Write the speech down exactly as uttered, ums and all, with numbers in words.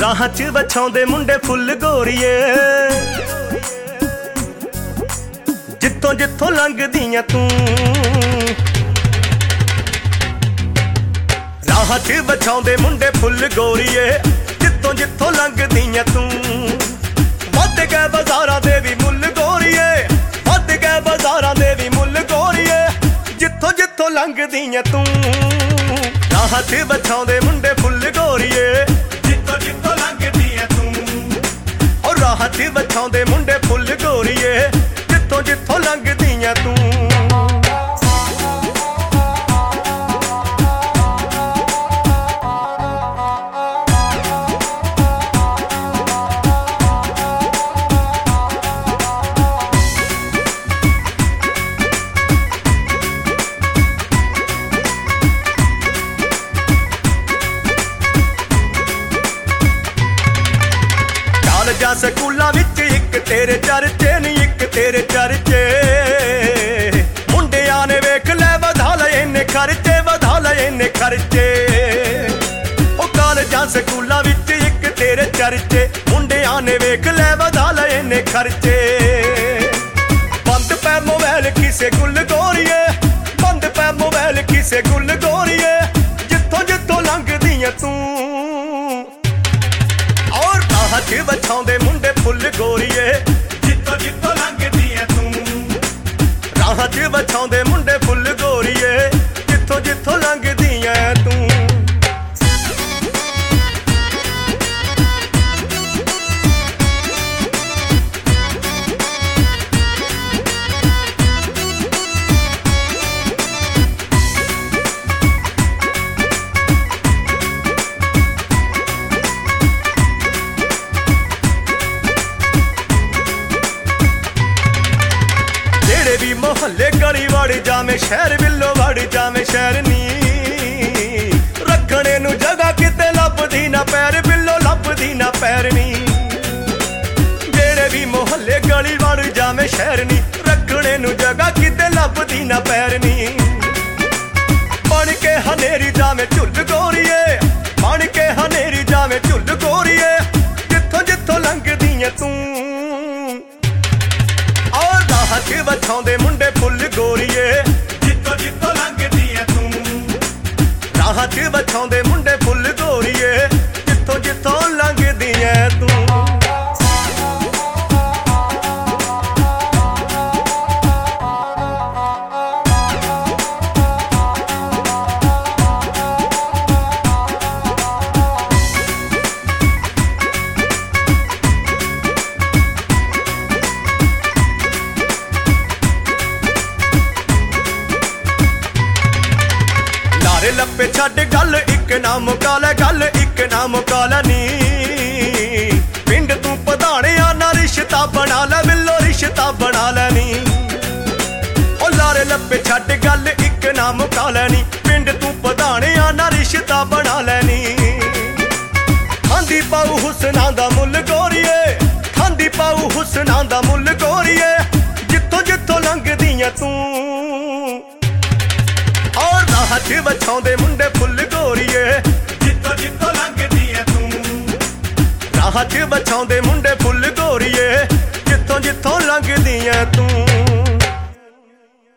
ਰਾਹਾਂ 'ਚ ਵਛਾਉਂਦੇ ਮੁੰਡੇ ਫੁੱਲ ਗੋਰੀਏ, ਜਿੱਥੋਂ ਜਿੱਥੋਂ ਲੰਘਦੀਆਂ ਤੂੰ। ਰਾਹਾਂ 'ਚ ਵਛਾਉਂਦੇ ਮੁੰਡੇ ਫੁੱਲ ਗੋਰੀਏ, ਜਿੱਥੋਂ ਜਿੱਥੋਂ ਲੰਘਦੀਆਂ ਤੂੰ। ਵੱਧ ਗਏ ਬਾਜ਼ਾਰਾਂ ਦੇ ਵੀ ਮੁੱਲ ਗੋਰੀਏ, ਵੱਧ ਗਏ ਬਾਜ਼ਾਰਾਂ ਦੇ ਵੀ ਮੁੱਲ ਗੋਰੀਏ, ਜਿੱਥੋਂ ਜਿੱਥੋਂ ਲੰਘਦੀਆਂ ਤੂੰ। ਰਾਹਾਂ 'ਚ ਵਛਾਉਂਦੇ ਮੁੰਡੇ ਫੁੱਲ ਗੋਰੀਏ, ਜਿੱਥੋਂ ਜਿੱਥੋਂ ਲੰਘਦੀਆਂ ਤੂੰ। ਉਹ ਰਾਹਾਂ 'ਚ ਵਛਾਉਂਦੇ ਮੁੰਡੇ ਫੁੱਲ ਗੋਰੀਏ, ਜਿੱਥੋਂ ਜਿੱਥੋਂ ਲੰਘਦੀਆਂ ਤੂੰ। ਕਾਲਜਾਂ ਸਕੂਲਾਂ ਵਿੱਚ ਇੱਕ ਤੇਰੇ ਚਰਚੇ ਨੀ, ਇੱਕ ਤੇਰੇ ਚਰਚੇ। ਮੁੰਡਿਆਂ ਨੇ ਵੇਖ ਲੈ ਵਧਾ ਲਏ ਇੰਨੇ ਖਰਚੇ, ਵਧਾ ਲਏ ਇੰਨੇ ਖਰਚੇ। ਉਹ ਕਾਲਜਾਂ ਸਕੂਲਾਂ ਵਿੱਚ ਇੱਕ ਤੇਰੇ ਚਰਚੇ, ਮੁੰਡਿਆਂ ਨੇ ਵੇਖ ਲੈ ਵਧਾ ਲਏ ਇੰਨੇ ਖਰਚੇ। ਬੰਦ ਪੈ ਮੋਬਾਈਲ ਕਿਸੇ ਗੁੱਲ ਗੋਰੀਏ, ਬੰਦ ਪੈ ਮੋਬਾਈਲ ਕਿਸੇ ਗੁੱਲ ਗੋਰੀਏ, ਜਿੱਥੋਂ ਜਿੱਥੋਂ ਲੰਘਦੀਆਂ ਤੂੰ। ਰਾਹਾਂ 'ਚ ਵਛਾਉਂਦੇ ਮੁੰਡੇ ਫੁੱਲ ਗੋਰੀਏ, ਜਿੱਥੋਂ ਜਿੱਥੋਂ ਲੰਘਦੀਆਂ ਤੂੰ। ਰਾਹਾਂ 'ਚ ਵਛਾਉਂਦੇ ਮੁੰਡੇ ਫੁੱਲ ਗੋਰੀਏ, ਜਿੱਥੋਂ ਜਿੱਥੋਂ ਲੰਘਦੀਆਂ ਤੂੰ। ਵੀ ਮੁਹੱਲੇ ਗਲੀ ਵੜ ਜਾਵੇਂ, ਸ਼ਹਿਰ ਵਿੱਚੋਂ ਵੜ ਜਾਵੇਂ ਸ਼ਹਿਰ ਨੀ। ਰੱਖਣੇ ਨੂੰ ਜਗ੍ਹਾ ਕਿਤੇ ਲੱਭਦੀ ਨਾ ਪੈਰ, ਬਿੱਲੋ ਲੱਭਦੀ ਨਾ ਪੈਰ ਨੀ। ਜਿਹੜੇ ਵੀ ਮੁਹੱਲੇ ਗਲੀ ਵੜ ਜਾਵੇਂ ਸ਼ਹਿਰ ਨੀ, ਰੱਖਣੇ ਨੂੰ ਜਗ੍ਹਾ ਕਿਤੇ ਲੱਭਦੀ ਨਾ ਪੈਰ ਨੀ। ਬਣ ਕੇ ਹਨੇਰੀ ਜਾਵੇਂ ਝੁੱਲ ਗੋਰੀਏ, ਬਣ ਕੇ ਹਨੇਰੀ ਜਾਵੇਂ ਝੁੱਲ ਗੋਰੀਏ, ਜਿੱਥੋਂ ਜਿੱਥੋਂ ਲੰਘਦੀਆਂ ਤੂੰ। ਰਾਹਾਂ 'ਚ ਵਛਾਉਂਦੇ ਮੁੰਡੇ ਫੁੱਲ ਗੋਰੀਏ, ਜਿੱਥੋਂ ਜਿੱਥੋਂ ਲੰਘਦੀਆਂ ਤੂੰ। ਰਾਹਾਂ 'ਚ ਵਛਾਉਂਦੇ ਮੁੰਡੇ ਫੁੱਲ ਗੋਰੀਏ, ਜਿੱਥੋਂ ਜਿੱਥੋਂ ਲੰਘਦੀਆਂ ਤੂੰ। ਲਾਰੇ ਲੱਪੇ ਛੱਡ ਗੱਲ ਇੱਕ ਨਾ ਮੁਕਾ ਲੈ, ਗੱਲ ਇੱਕ ਨਾ ਮੁਕਾ ਲੈ ਨੀ। ਪਿੰਡ ਤੂੰ ਪਧਾਣਿਆ ਨਾ ਰਿਸ਼ਤਾ ਬਣਾ ਲੈ, ਬਿੱਲੋ ਰਿਸ਼ਤਾ ਬਣਾ ਲੈ ਨੀ। ਉਹ ਲਾਰੇ ਲੱਪੇ ਛੱਡ ਗੱਲ ਇੱਕ ਨਾ ਮੁਕਾ ਲੈ ਨੀ, ਪਿੰਡ ਤੂੰ ਪਧਾਣਿਆ ਨਾ ਰਿਸ਼ਤਾ ਬਣਾ ਲੈ ਨੀ। ਖਾਂਦੀ ਪਾਉ ਹੁਸਨਾਂ ਦਾ ਮੁੱਲ ਗੋਰੀਏ, ਖਾਂਦੀ ਪਾਉ ਹੁਸਨਾਂ ਦਾ ਮੁੱਲ ਗੋਰੀਏ, ਜਿੱਥੋਂ ਜਿੱਥੋਂ ਲੰਘਦੀਆਂ ਤੂੰ। ਰਾਹਾਂ 'ਚ ਵਛਾਉਂਦੇ ਮੁੰਡੇ ਫੁੱਲ ਗੋਰੀਏ, ਜਿੱਥੋਂ ਜਿੱਥੋਂ ਲੰਘਦੀਆਂ ਤੂੰ। ਰਾਹਾਂ 'ਚ ਵਛਾਉਂਦੇ ਮੁੰਡੇ ਫੁੱਲ ਗੋਰੀਏ, ਜਿੱਥੋਂ ਜਿੱਥੋਂ ਲੰਘਦੀਆਂ ਤੂੰ।